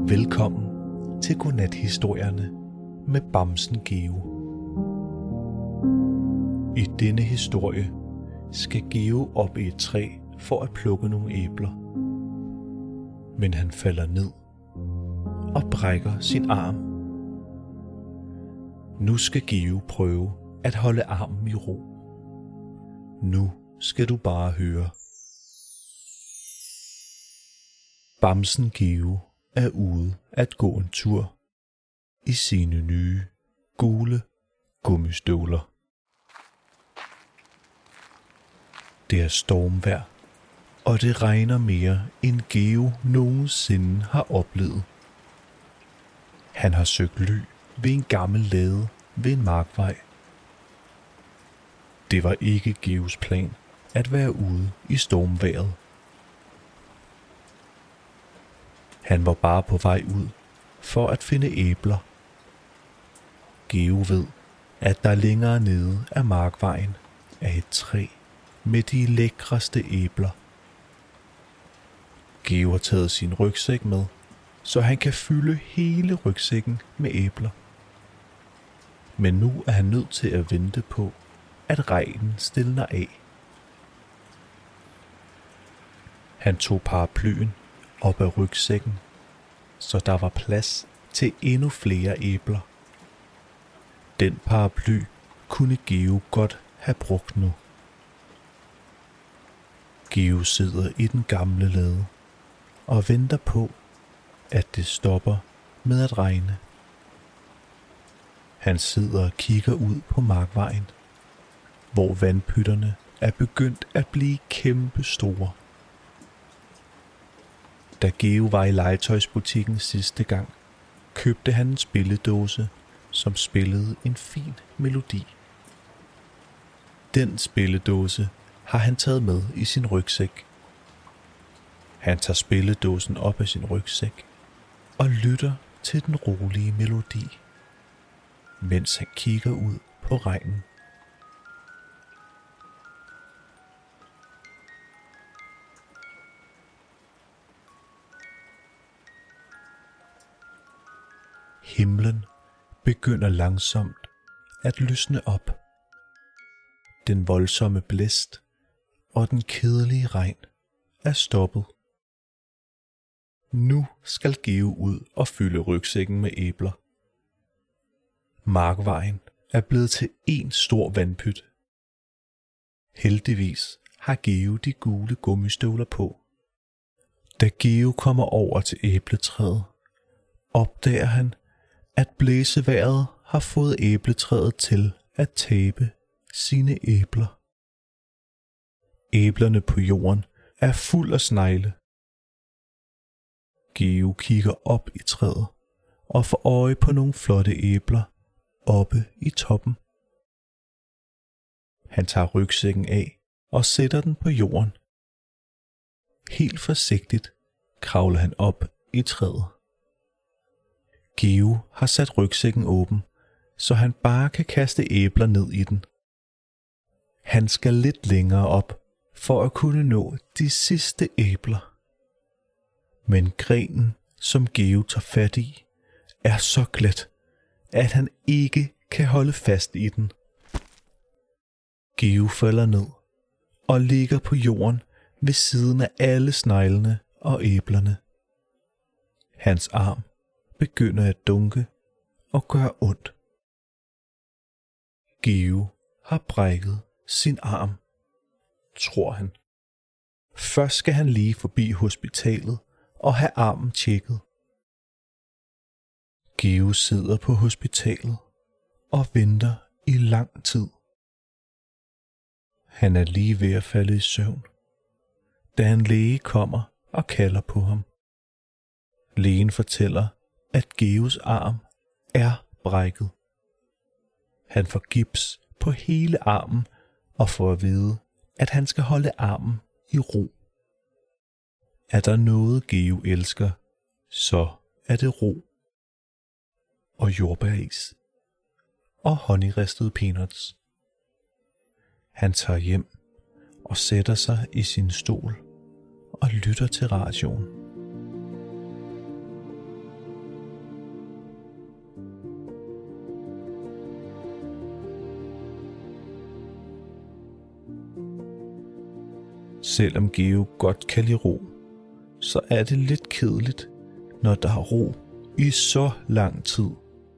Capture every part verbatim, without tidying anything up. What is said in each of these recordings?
Velkommen til Godnat-historierne med Bamsen Geo. I denne historie skal Geo op i et træ for at plukke nogle æbler. Men han falder ned og brækker sin arm. Nu skal Geo prøve at holde armen i ro. Nu skal du bare høre. Bamsen Geo er ude at gå en tur i sine nye gule gummistøvler. Det er stormvejr, og det regner mere end Geo nogensinde har oplevet. Han har søgt ly ved en gammel lade ved en markvej. Det var ikke Geos plan at være ude i stormvejret. Han var bare på vej ud for at finde æbler. Geo ved, at der længere nede af markvejen er et træ med de lækreste æbler. Geo har taget sin rygsæk med, så han kan fylde hele rygsækken med æbler. Men nu er han nødt til at vente på, at regnen stilner af. Han tog paraplyen op af rygsækken, så der var plads til endnu flere æbler. Den paraply kunne Geo godt have brugt nu. Geo sidder i den gamle lade og venter på, at det stopper med at regne. Han sidder og kigger ud på markvejen, hvor vandpytterne er begyndt at blive kæmpe store. Da Geo var i legetøjsbutikken sidste gang, købte han en spilledåse, som spillede en fin melodi. Den spilledåse har han taget med i sin rygsæk. Han tager spilledåsen op af sin rygsæk og lytter til den rolige melodi, mens han kigger ud på regnen. Himlen begynder langsomt at lysne op. Den voldsomme blæst og den kedelige regn er stoppet. Nu skal Geo ud og fylde rygsækken med æbler. Markvejen er blevet til en stor vandpyt. Heldigvis har Geo de gule gummistøvler på. Da Geo kommer over til æbletræet, opdager han, at blæsevejret har fået æbletræet til at tabe sine æbler. Æblerne på jorden er fuld af snegle. Geo kigger op i træet og får øje på nogle flotte æbler oppe i toppen. Han tager rygsækken af og sætter den på jorden. Helt forsigtigt kravler han op i træet. Geo har sat rygsækken åben, så han bare kan kaste æbler ned i den. Han skal lidt længere op for at kunne nå de sidste æbler. Men grenen, som Geo tager fat i, er så glat, at han ikke kan holde fast i den. Geo falder ned og ligger på jorden ved siden af alle sneglene og æblerne. Hans arm begynder at dunke og gøre ondt. Geo har brækket sin arm, tror han. Først skal han lige forbi hospitalet og have armen tjekket. Geo sidder på hospitalet og venter i lang tid. Han er lige ved at falde i søvn, da en læge kommer og kalder på ham. Lægen fortæller, at Geos arm er brækket. Han får gips på hele armen og får at vide, at han skal holde armen i ro. Er der noget Geo elsker, så er det ro og jordbæris og honningristede peanuts. Han tager hjem og sætter sig i sin stol og lytter til radioen. Selvom Geo godt kan lide ro, så er det lidt kedeligt, når der er ro i så lang tid.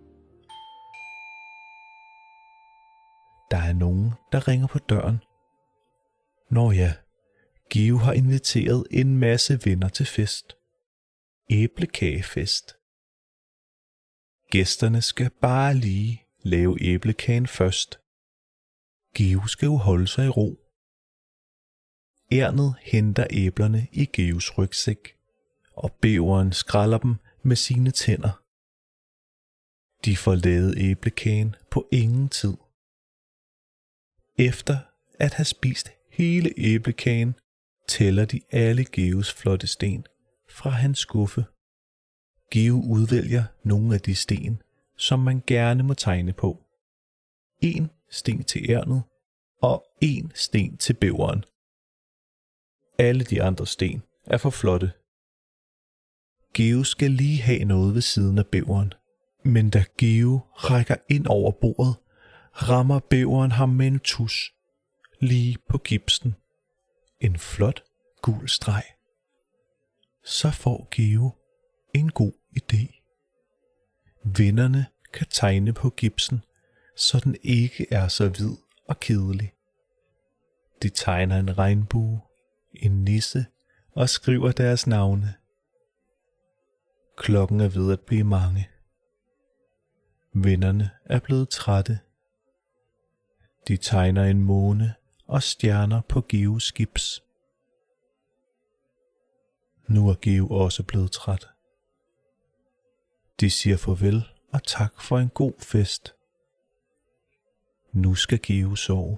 Der er nogen, der ringer på døren. Nå ja, Geo har inviteret en masse venner til fest. Æblekagefest. Gæsterne skal bare lige lave æblekagen først. Geo skal jo holde sig i ro. Ernet henter æblerne i Geos rygsæk, og bæveren skræller dem med sine tænder. De får lavet æblekagen på ingen tid. Efter at have spist hele æblekagen, tæller de alle Geos flotte sten fra hans skuffe. Geo udvælger nogle af de sten, som man gerne må tegne på. En sten til Ernet og en sten til bæveren. Alle de andre sten er for flotte. Geo skal lige have noget ved siden af bæveren, men da Geo rækker ind over bordet, rammer bæveren ham med en tus lige på gipsen. En flot gul streg. Så får Geo en god idé. Vennerne kan tegne på gipsen, så den ikke er så hvid og kedelig. De tegner en regnbue, en nisse og skriver deres navne. Klokken er ved at blive mange. Vennerne er blevet trætte. De tegner en måne og stjerner på Geos gips. Nu er Geo også blevet træt. De siger farvel og tak for en god fest. Nu skal Geo sove.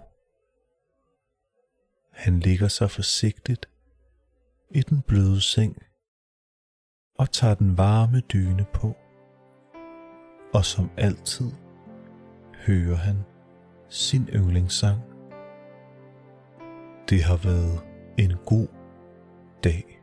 Han ligger så forsigtigt i den bløde seng og tager den varme dyne på. Og som altid hører han sin yndlingssang. Det har været en god dag.